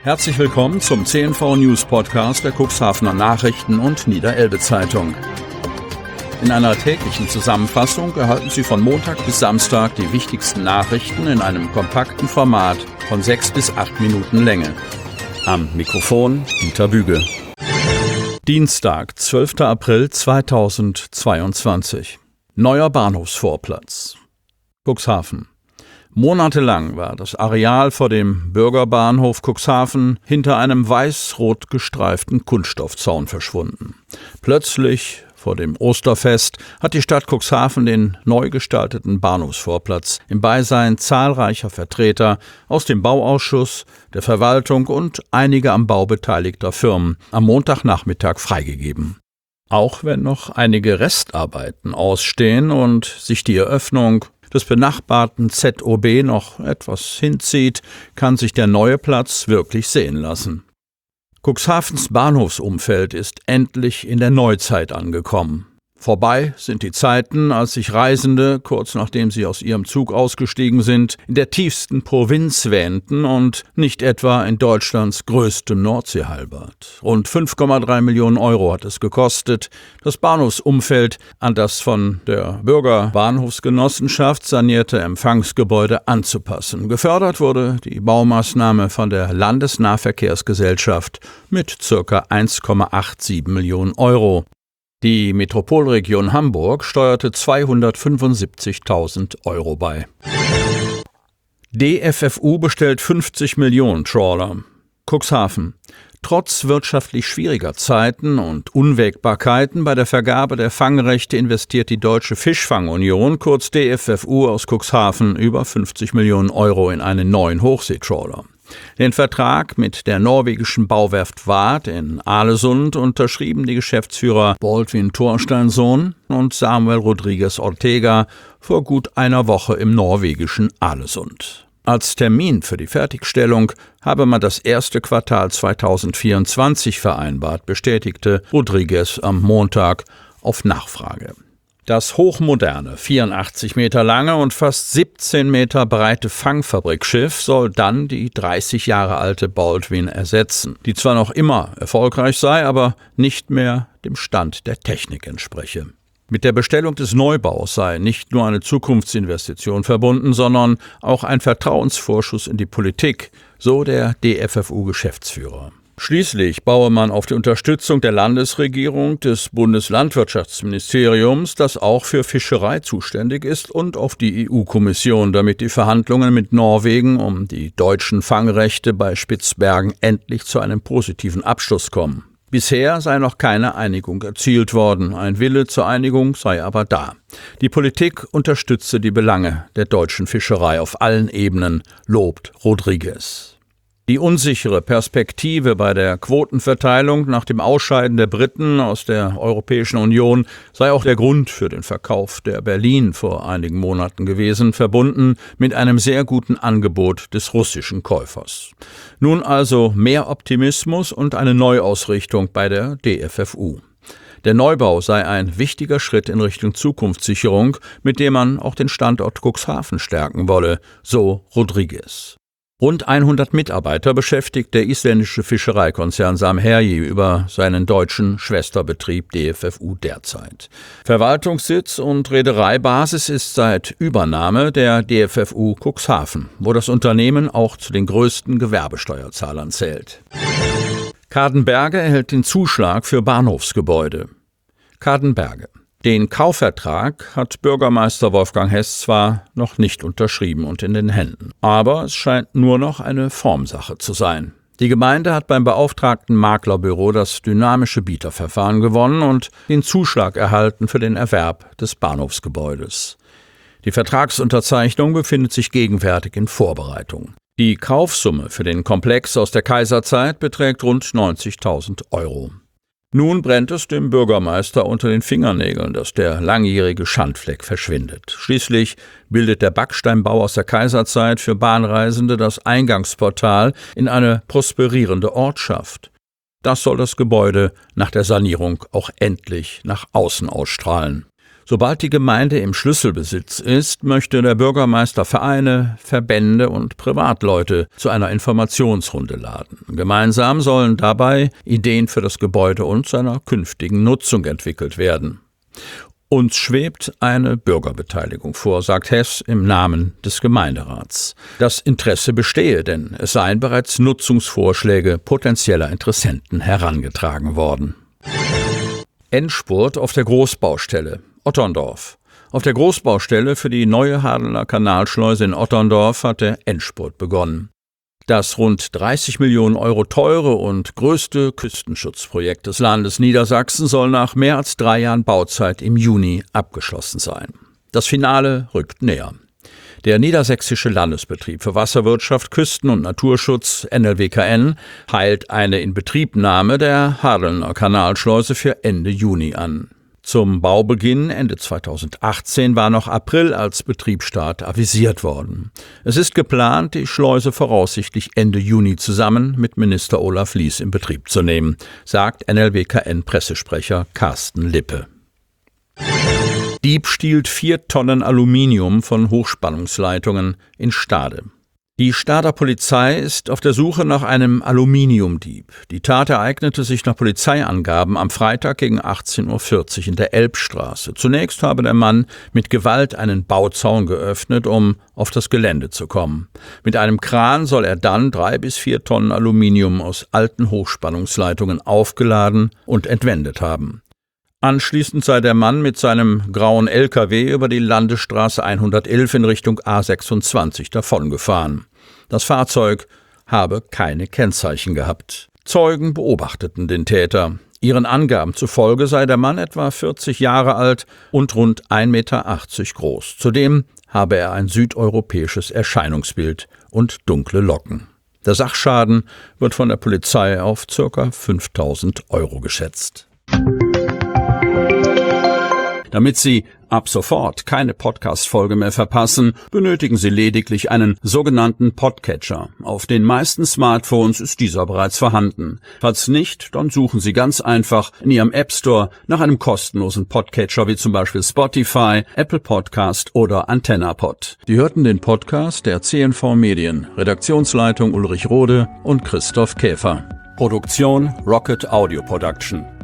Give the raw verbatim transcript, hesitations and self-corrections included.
Herzlich willkommen zum C N V News Podcast der Cuxhavener Nachrichten und Niederelbe Zeitung. In einer täglichen Zusammenfassung erhalten Sie von Montag bis Samstag die wichtigsten Nachrichten in einem kompakten Format von sechs bis acht Minuten Länge. Am Mikrofon Dieter Büge. Dienstag, zwölfter April zweitausendzweiundzwanzig. Neuer Bahnhofsvorplatz. Cuxhaven. Monatelang war das Areal vor dem Bürgerbahnhof Cuxhaven hinter einem weiß-rot gestreiften Kunststoffzaun verschwunden. Plötzlich, vor dem Osterfest, hat die Stadt Cuxhaven den neu gestalteten Bahnhofsvorplatz im Beisein zahlreicher Vertreter aus dem Bauausschuss, der Verwaltung und einiger am Bau beteiligter Firmen am Montagnachmittag freigegeben. Auch wenn noch einige Restarbeiten ausstehen und sich die Eröffnung des benachbarten Z O B noch etwas hinzieht, kann sich der neue Platz wirklich sehen lassen. Cuxhavens Bahnhofsumfeld ist endlich in der Neuzeit angekommen. Vorbei sind die Zeiten, als sich Reisende, kurz nachdem sie aus ihrem Zug ausgestiegen sind, in der tiefsten Provinz wähnten und nicht etwa in Deutschlands größtem Nordseehalbert. Rund fünf Komma drei Millionen Euro hat es gekostet, das Bahnhofsumfeld an das von der Bürgerbahnhofsgenossenschaft sanierte Empfangsgebäude anzupassen. Gefördert wurde die Baumaßnahme von der Landesnahverkehrsgesellschaft mit ca. eins Komma siebenundachtzig Millionen Euro. Die Metropolregion Hamburg steuerte zweihundertfünfundsiebzigtausend Euro bei. D F F U bestellt fünfzig Millionen Trawler. Cuxhaven. Trotz wirtschaftlich schwieriger Zeiten und Unwägbarkeiten bei der Vergabe der Fangrechte investiert die Deutsche Fischfang-Union, kurz D F F U aus Cuxhaven, über fünfzig Millionen Euro in einen neuen Hochseetrawler. Den Vertrag mit der norwegischen Bauwerft Vard in Aalesund unterschrieben die Geschäftsführer Baldwin Thorsteinsson und Samuel Rodriguez Ortega vor gut einer Woche im norwegischen Aalesund. Als Termin für die Fertigstellung habe man das erste Quartal zweitausendvierundzwanzig vereinbart, bestätigte Rodriguez am Montag auf Nachfrage. Das hochmoderne, vierundachtzig Meter lange und fast siebzehn Meter breite Fangfabrikschiff soll dann die dreißig Jahre alte Baldwin ersetzen, die zwar noch immer erfolgreich sei, aber nicht mehr dem Stand der Technik entspreche. Mit der Bestellung des Neubaus sei nicht nur eine Zukunftsinvestition verbunden, sondern auch ein Vertrauensvorschuss in die Politik, so der D F F U-Geschäftsführer. Schließlich baue man auf die Unterstützung der Landesregierung, des Bundeslandwirtschaftsministeriums, das auch für Fischerei zuständig ist, und auf die E U-Kommission, damit die Verhandlungen mit Norwegen um die deutschen Fangrechte bei Spitzbergen endlich zu einem positiven Abschluss kommen. Bisher sei noch keine Einigung erzielt worden, ein Wille zur Einigung sei aber da. Die Politik unterstütze die Belange der deutschen Fischerei auf allen Ebenen, lobt Rodriguez. Die unsichere Perspektive bei der Quotenverteilung nach dem Ausscheiden der Briten aus der Europäischen Union sei auch der Grund für den Verkauf der Berlin vor einigen Monaten gewesen, verbunden mit einem sehr guten Angebot des russischen Käufers. Nun also mehr Optimismus und eine Neuausrichtung bei der D F F U. Der Neubau sei ein wichtiger Schritt in Richtung Zukunftssicherung, mit dem man auch den Standort Cuxhaven stärken wolle, so Rodriguez. Rund hundert Mitarbeiter beschäftigt der isländische Fischereikonzern Samherji über seinen deutschen Schwesterbetrieb D F F U derzeit. Verwaltungssitz und Reedereibasis ist seit Übernahme der D F F U Cuxhaven, wo das Unternehmen auch zu den größten Gewerbesteuerzahlern zählt. Cadenberge erhält den Zuschlag für Bahnhofsgebäude. Cadenberge. Den Kaufvertrag hat Bürgermeister Wolfgang Hess zwar noch nicht unterschrieben und in den Händen, aber es scheint nur noch eine Formsache zu sein. Die Gemeinde hat beim beauftragten Maklerbüro das dynamische Bieterverfahren gewonnen und den Zuschlag erhalten für den Erwerb des Bahnhofsgebäudes. Die Vertragsunterzeichnung befindet sich gegenwärtig in Vorbereitung. Die Kaufsumme für den Komplex aus der Kaiserzeit beträgt rund neunzigtausend Euro. Nun brennt es dem Bürgermeister unter den Fingernägeln, dass der langjährige Schandfleck verschwindet. Schließlich bildet der Backsteinbau aus der Kaiserzeit für Bahnreisende das Eingangsportal in eine prosperierende Ortschaft. Das soll das Gebäude nach der Sanierung auch endlich nach außen ausstrahlen. Sobald die Gemeinde im Schlüsselbesitz ist, möchte der Bürgermeister Vereine, Verbände und Privatleute zu einer Informationsrunde laden. Gemeinsam sollen dabei Ideen für das Gebäude und seiner künftigen Nutzung entwickelt werden. Uns schwebt eine Bürgerbeteiligung vor, sagt Hess im Namen des Gemeinderats. Das Interesse bestehe, denn es seien bereits Nutzungsvorschläge potenzieller Interessenten herangetragen worden. Endspurt auf der Großbaustelle Otterndorf. Auf der Großbaustelle für die neue Hadener Kanalschleuse in Otterndorf hat der Endspurt begonnen. Das rund dreißig Millionen Euro teure und größte Küstenschutzprojekt des Landes Niedersachsen soll nach mehr als drei Jahren Bauzeit im Juni abgeschlossen sein. Das Finale rückt näher. Der Niedersächsische Landesbetrieb für Wasserwirtschaft, Küsten- und Naturschutz N L W K N peilt eine Inbetriebnahme der Hadener Kanalschleuse für Ende Juni an. Zum Baubeginn Ende zweitausendachtzehn war noch April als Betriebsstart avisiert worden. Es ist geplant, die Schleuse voraussichtlich Ende Juni zusammen mit Minister Olaf Lies in Betrieb zu nehmen, sagt N L W K N-Pressesprecher Carsten Lippe. Dieb stiehlt vier Tonnen Aluminium von Hochspannungsleitungen in Stade. Die Stader Polizei ist auf der Suche nach einem Aluminiumdieb. Die Tat ereignete sich nach Polizeiangaben am Freitag gegen achtzehn Uhr vierzig in der Elbstraße. Zunächst habe der Mann mit Gewalt einen Bauzaun geöffnet, um auf das Gelände zu kommen. Mit einem Kran soll er dann drei bis vier Tonnen Aluminium aus alten Hochspannungsleitungen aufgeladen und entwendet haben. Anschließend sei der Mann mit seinem grauen L K W über die Landesstraße hundertelf in Richtung A sechsundzwanzig davongefahren. Das Fahrzeug habe keine Kennzeichen gehabt. Zeugen beobachteten den Täter. Ihren Angaben zufolge sei der Mann etwa vierzig Jahre alt und rund ein Meter achtzig groß. Zudem habe er ein südeuropäisches Erscheinungsbild und dunkle Locken. Der Sachschaden wird von der Polizei auf ca. fünftausend Euro geschätzt. Damit Sie ab sofort keine Podcast-Folge mehr verpassen, benötigen Sie lediglich einen sogenannten Podcatcher. Auf den meisten Smartphones ist dieser bereits vorhanden. Falls nicht, dann suchen Sie ganz einfach in Ihrem App Store nach einem kostenlosen Podcatcher wie zum Beispiel Spotify, Apple Podcast oder AntennaPod. Sie hörten den Podcast der C N V Medien, Redaktionsleitung Ulrich Rode und Christoph Käfer. Produktion Rocket Audio Production.